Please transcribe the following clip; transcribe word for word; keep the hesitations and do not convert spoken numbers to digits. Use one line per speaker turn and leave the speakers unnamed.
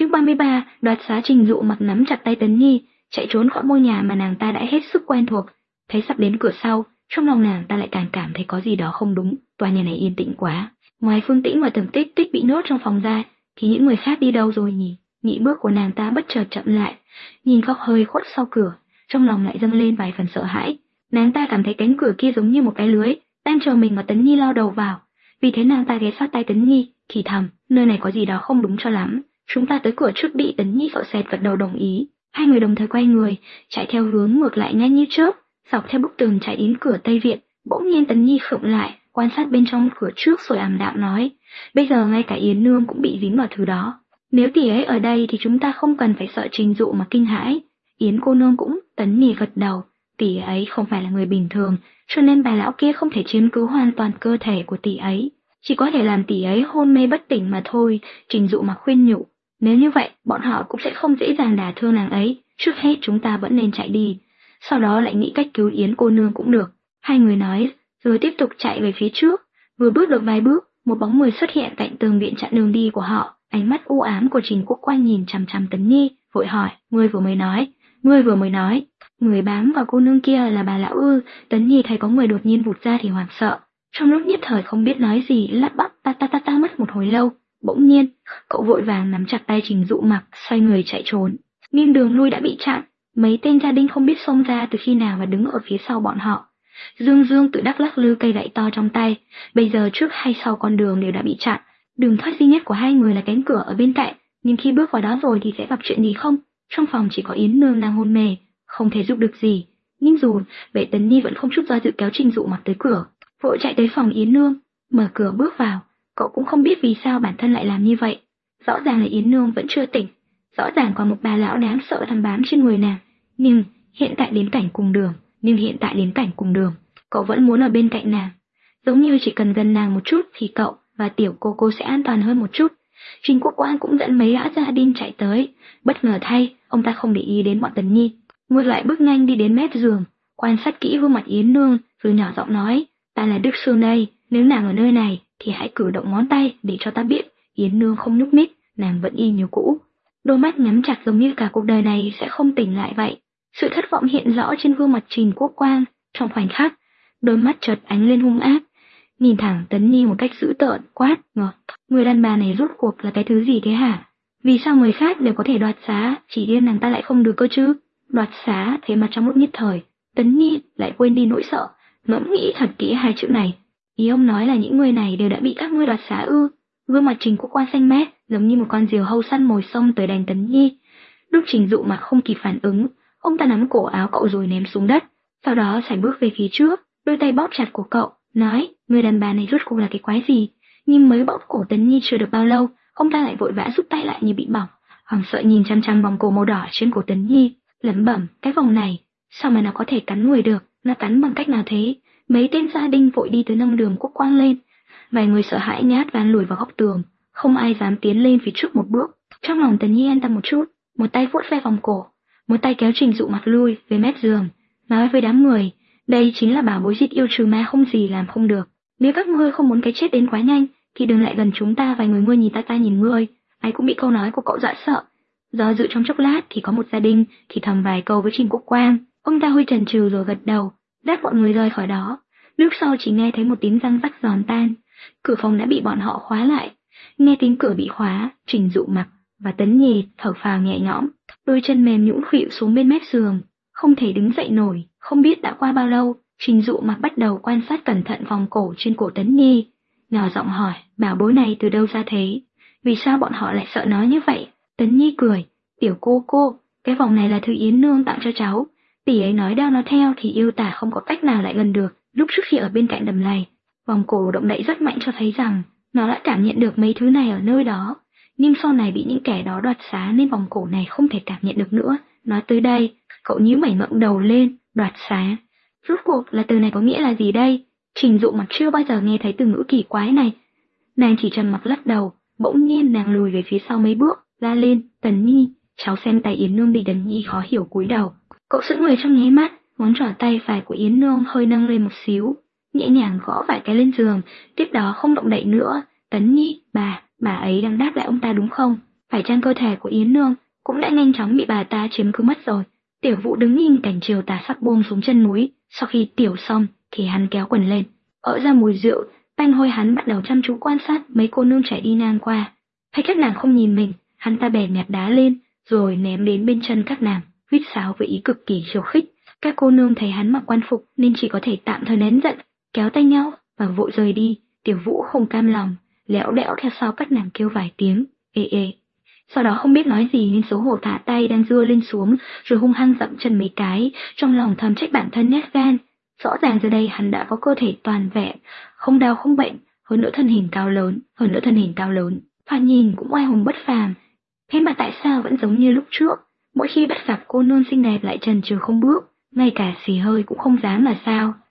Chương ba mươi ba, đoạt xá. Trình Dụ Mặc nắm chặt tay Tấn Nhi, chạy trốn khỏi ngôi nhà mà nàng ta đã hết sức quen thuộc. Thấy sắp đến cửa sau, trong lòng nàng ta lại càng cảm thấy có gì đó không đúng. Tòa nhà này yên tĩnh quá. Ngoài Phương Tĩnh và Tưởng Tích Tích bị nhốt trong phòng ra, thì những người khác đi đâu rồi nhỉ? Nhị bước của nàng ta bất chợt chậm lại, nhìn góc hơi khuất sau cửa, trong lòng lại dâng lên vài phần sợ hãi. Nàng ta cảm thấy cánh cửa kia giống như một cái lưới, đang chờ mình và Tấn Nhi lao đầu vào. Vì thế nàng ta ghé sát tay Tấn Nhi, thì thầm, nơi này có gì đó không đúng cho lắm. Chúng ta tới cửa trước đi. Tấn Nhi sợ sệt gật đầu đồng ý. Hai người đồng thời quay người, chạy theo hướng ngược lại nhanh như chớp, dọc theo bức tường chạy đến cửa Tây Viện. Bỗng nhiên Tấn Nhi khựng lại, quan sát bên trong cửa trước rồi ảm đạm nói, bây giờ ngay cả Yến Nương cũng bị dính vào thứ đó. Nếu tỷ ấy ở đây thì chúng ta không cần phải sợ Trình Dụ mà kinh hãi. Yến cô nương cũng. Tấn Nhi gật đầu. Tỷ ấy không phải là người bình thường, cho nên bà lão kia không thể chiếm cứ hoàn toàn cơ thể của tỷ ấy, chỉ có thể làm tỷ ấy hôn mê bất tỉnh mà thôi. Trình Dụ Mặc khuyên nhủ, nếu như vậy bọn họ cũng sẽ không dễ dàng đả thương nàng ấy. Trước hết chúng ta vẫn nên chạy đi, sau đó lại nghĩ cách cứu Yến cô nương cũng được. Hai người nói rồi tiếp tục chạy về phía trước. Vừa bước được vài bước, một bóng người xuất hiện cạnh tường viện chặn đường đi của họ. Ánh mắt u ám của Trình Quốc Quang nhìn chằm chằm Tấn Nhi, vội hỏi, ngươi vừa mới nói, ngươi vừa mới nói, người bám vào cô nương kia là bà lão ư? Tấn Nhi thấy có người đột nhiên vụt ra thì hoảng sợ, trong lúc nhất thời không biết nói gì, lắp bắp ta ta ta ta mất một hồi lâu. Bỗng nhiên, cậu vội vàng nắm chặt tay Trình Dụ Mặc, xoay người chạy trốn. Nhưng đường lui đã bị chặn, mấy tên gia đình không biết xông ra từ khi nào và đứng ở phía sau bọn họ. Dương Dương tự đắc lắc lư cây gậy to trong tay, bây giờ trước hay sau con đường đều đã bị chặn. Đường thoát duy nhất của hai người là cánh cửa ở bên cạnh, nhưng khi bước vào đó rồi thì sẽ gặp chuyện gì không? Trong phòng chỉ có Yến Nương đang hôn mê, không thể giúp được gì. Nhưng dù vậy Tấn Nhi vẫn không chút do dự kéo Trình Dụ Mặc tới cửa, vội chạy tới phòng Yến Nương, mở cửa bước vào. Cậu cũng không biết vì sao bản thân lại làm như vậy. Rõ ràng là Yến Nương vẫn chưa tỉnh, rõ ràng còn một bà lão đáng sợ đang bám trên người nàng. Nhưng hiện tại đến cảnh cùng đường, nhưng hiện tại đến cảnh cùng đường, cậu vẫn muốn ở bên cạnh nàng. Giống như chỉ cần gần nàng một chút thì cậu và tiểu cô cô sẽ an toàn hơn một chút. Trình Quốc Quang cũng dẫn mấy gã gia đình chạy tới. Bất ngờ thay, ông ta không để ý đến bọn Tấn Nhi, ngược lại bước nhanh đi đến mép giường, quan sát kỹ gương mặt Yến Nương, rồi nhỏ giọng nói, ta là Đức Sương đây, nếu nàng ở nơi này thì hãy cử động ngón tay để cho ta biết. Yến Nương không nhúc nhích, nàng vẫn y như cũ, đôi mắt nhắm chặt giống như cả cuộc đời này sẽ không tỉnh lại vậy. Sự thất vọng hiện rõ trên gương mặt Trình Quốc Quang. Trong khoảnh khắc, đôi mắt chợt ánh lên hung ác, nhìn thẳng Tấn Nhi một cách dữ tợn, quát, ngọt, người đàn bà này rốt cuộc là cái thứ gì thế hả? Vì sao người khác đều có thể đoạt xá, chỉ riêng nàng ta lại không được cơ chứ? Đoạt xá, thế mà trong lúc nhất thời, Tấn Nhi lại quên đi nỗi sợ, ngẫm nghĩ thật kỹ hai chữ này. Ý ông nói là những người này đều đã bị các ngươi đoạt xá ư? Gương mặt Trình Quốc Quang xanh mét, giống như một con diều hâu săn mồi xông tới đánh Tấn Nhi. Lúc Trình Dụ mà không kịp phản ứng, ông ta nắm cổ áo cậu rồi ném xuống đất, sau đó sải bước về phía trước, đôi tay bóp chặt cổ cậu, nói, người đàn bà này rốt cuộc là cái quái gì? Nhưng mới bóp cổ Tấn Nhi chưa được bao lâu, ông ta lại vội vã rút tay lại như bị bỏng, hoảng sợ nhìn chăm chăm vòng cổ màu đỏ trên cổ Tấn Nhi, lẩm bẩm, cái vòng này, sao mà nó có thể cắn người được? Nó cắn bằng cách nào thế? Mấy tên gia đình vội đi tới nâng đường Quốc Quang lên. Vài người sợ hãi nhát van lùi vào góc tường, không ai dám tiến lên phía trước một bước. Trong lòng Tấn Nhi an tâm một chút, một tay vuốt ve vòng cổ, một tay kéo Trình Dụ Mặc lui về mép giường, nói với đám người, đây chính là bảo bối diệt yêu trừ ma không gì làm không được. Nếu các ngươi không muốn cái chết đến quá nhanh, thì đừng lại gần chúng ta. Vài người ngươi nhìn ta, ta nhìn ngươi, ai cũng bị câu nói của cậu dọa sợ. Do dự trong chốc lát thì có một gia đình thì thầm vài câu với Trình Quốc Quang, ông ta hơi chần chừ rồi gật đầu, dắt bọn người rời khỏi đó. Lúc sau chỉ nghe thấy một tiếng răng rắc giòn tan, cửa phòng đã bị bọn họ khóa lại. Nghe tiếng cửa bị khóa, Trình Dụ Mặc và Tấn Nhi thở phào nhẹ nhõm, đôi chân mềm nhũn khuỵu xuống bên mép giường, không thể đứng dậy nổi. Không biết đã qua bao lâu, Trình Dụ Mặc bắt đầu quan sát cẩn thận vòng cổ trên cổ Tấn Nhi, nhỏ giọng hỏi, bảo bối này từ đâu ra thế? Vì sao bọn họ lại sợ nó như vậy? Tấn Nhi cười, tiểu cô cô, cái vòng này là thứ Yến Nương tặng cho cháu, tỷ ấy nói đeo nó theo thì yêu tả không có cách nào lại gần được. Lúc trước khi ở bên cạnh đầm lầy, vòng cổ động đậy rất mạnh cho thấy rằng nó đã cảm nhận được mấy thứ này ở nơi đó, nhưng sau này bị những kẻ đó đoạt xá nên vòng cổ này không thể cảm nhận được nữa. Nói tới đây, cậu nhíu mày ngẩng đầu lên, đoạt xá. Rốt cuộc là từ này có nghĩa là gì đây? Trình Dụ Mặc chưa bao giờ nghe thấy từ ngữ kỳ quái này. Nàng chỉ trầm mặc lắc đầu, bỗng nhiên nàng lùi về phía sau mấy bước, la lên, Tấn Nhi, cháu xem tay Yến Nương đi. Tấn Nhi khó hiểu cúi đầu, cậu sững người trong nháy mắt, ngón trỏ tay phải của Yến Nương hơi nâng lên một xíu, nhẹ nhàng gõ vài cái lên giường, tiếp đó không động đậy nữa. Tấn Nhi, bà, bà ấy đang đáp lại ông ta đúng không? Phải chăng cơ thể của Yến Nương cũng đã nhanh chóng bị bà ta chiếm cứ mất rồi? Tiểu Vũ đứng nhìn cảnh chiều tà sắc buông xuống chân núi, sau khi tiểu xong thì hắn kéo quần lên, ợ ra mùi rượu, tanh hôi. Hắn bắt đầu chăm chú quan sát mấy cô nương trẻ đi ngang qua. Thấy các nàng không nhìn mình, hắn ta bèn nhặt đá lên, rồi ném đến bên chân các nàng, huýt sáo với ý cực kỳ khiêu khích. Các cô nương thấy hắn mặc quan phục nên chỉ có thể tạm thời nén giận, kéo tay nhau và vội rời đi. Tiểu Vũ không cam lòng, lẽo đẽo theo sau các nàng kêu vài tiếng ê ê. Sau đó không biết nói gì nên xấu hổ thả tay đang giơ lên xuống, rồi hung hăng dậm chân mấy cái, trong lòng thầm trách bản thân nhát gan. Rõ ràng giờ đây hắn đã có cơ thể toàn vẹn, không đau không bệnh, hơn nữa thân hình cao lớn, hơn nữa thân hình cao lớn, thoạt nhìn cũng oai hùng bất phàm. Thế mà tại sao vẫn giống như lúc trước, mỗi khi bắt gặp cô nương xinh đẹp lại chần chừ không bước, ngay cả xì hơi cũng không dám là sao?